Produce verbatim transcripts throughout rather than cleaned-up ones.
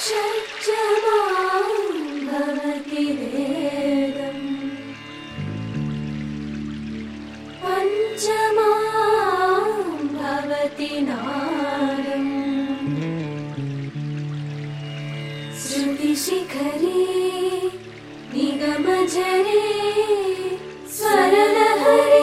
షట్జమాం భవతి వేదం పంచమాం భవతి నాదం శృతిశిఖరే నిగమజరే స్వరలహరే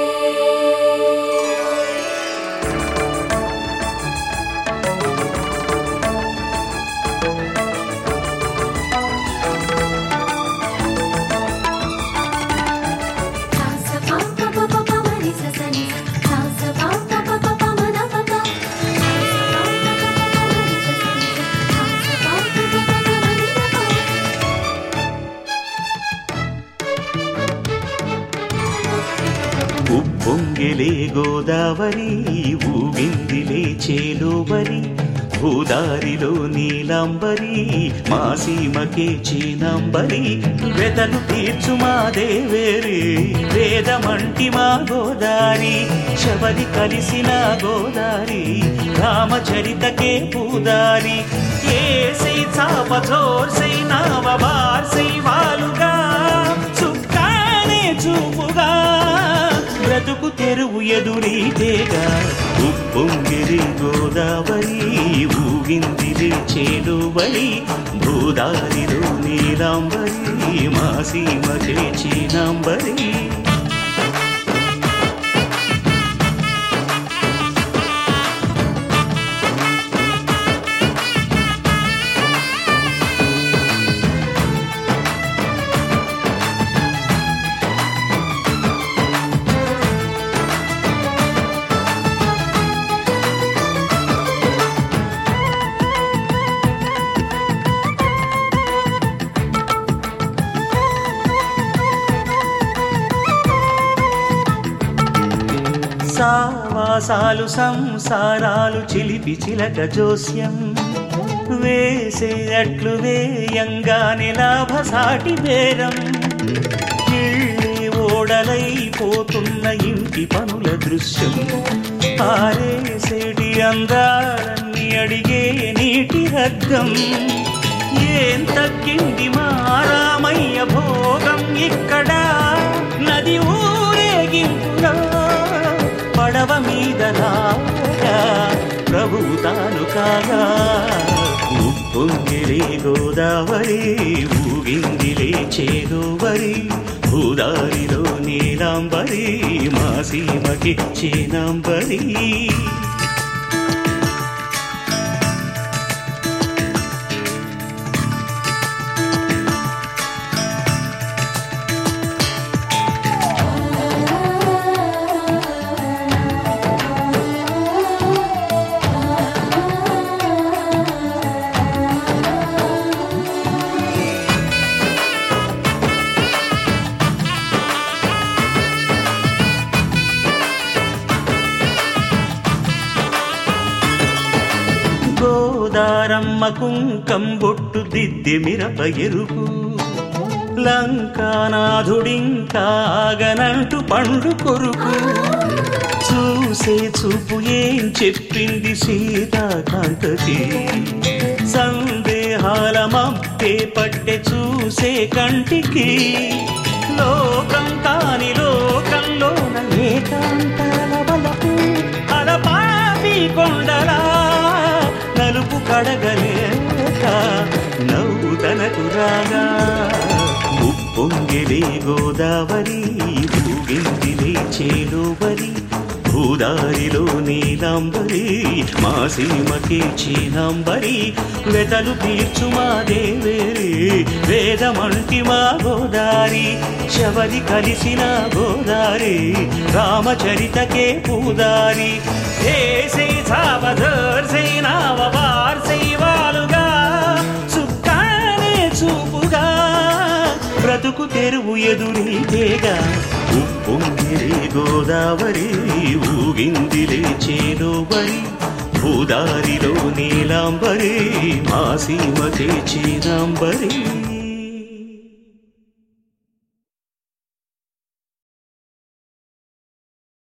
ఉప్పొంగిలే గోదావరి ఊగిందిలే చేలోవరి భూదారిలో నీలాంబరి మా సీమకే చీనాంబరి వెతలు తీర్చు మా దేవేరి వేదమంటి మా గోదారి శబరి కలిసిన గోదారి రామచరితకే పూదారి ఏసై చాప జోర్సై నావ బార్సై వాలుగా చుక్కానే చూపుగా బ్రతుకు తెరువు ఎదురీతేగా ఉప్పొంగిరి గోదావరి ఊగిందిరి చేలువరి భూదారిలో నీలాంబరి మా సీమకే చీనాంబరి సావాసాలు సంసారాలు చిలిపి చిలక జోస్యం వేసే అట్లు వేయంగానే లాభసాటి బేరం ఇళ్ళే ఓడలైపోతున్న ఇంటి పనుల దృశ్యం ఆరేసేటి అందాలన్నీ అడిగే నీటి రగ్గం ఏం తగ్గింది మా రామయ్య భోగం ఇక్కడ నది ఊరేగింపులో పడవ మీద రాగా ప్రభువు తాను కాగా ఉప్పొంగిలే గోదావరి ఊగిందిలే చేలోవరి భూదారిలో నీలాంబరి మా సీమకి చీనాంబరి గోదారమ్మ కుంకం బొట్టు దిద్దె మిరప ఎరుపు లంకానాథుడింకాగనంటూ పండు కొరుకు చూసే చూపు ఏం చెప్పింది సీతాకాంతకి సందేహాల మబ్బే పట్టె చూసే కంటికి లోకం కాని లోకంలోన ఏకాంతాల వలపు అలపాపి కొండలా నలుపు కడగలేక నవ్వుతనకు రాగా ఉప్పొంగిలే గోదావరి ఊగిందిలే చేలోవరి భూదారిలో నీలాంబరి మా సీమకే చీనాంబరి వెతలు తీర్చు మా దేవేరి వేదమంటి మా గోదారి శబరి కలిసిన గోదారి రామచరితకే పూదారి ఏసై సావధర్సై నావ వార్సై వాలుగా సుక్కానే చూపుగా బ్రతుకు తెరువు ఎదురీతేగా ఉప్పొంగిలే గోదావరి ఊగిందిలే చేలోవరి భూదారిలో నీలాంబరి మా సీమకే చీనాంబరి